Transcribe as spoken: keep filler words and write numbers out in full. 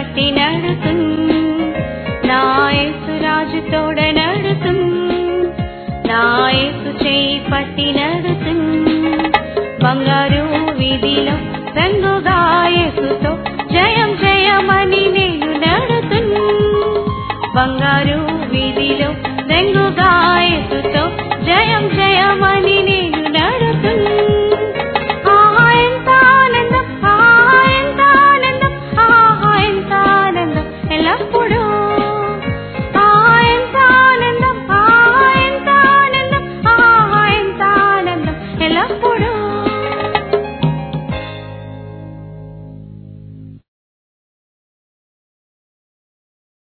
పట్టి నడుతున్ నా యేసు రాజు తోడ నడుతున్ నా యేసు చేయి పట్టి నడుతున్ బంగారు వీధిలో రంగుగా యేసుతో జయం జయమని నేను నడుతున్ బంగారు వీధిలో రంగుగా యేసుతో జయం జయమని నేను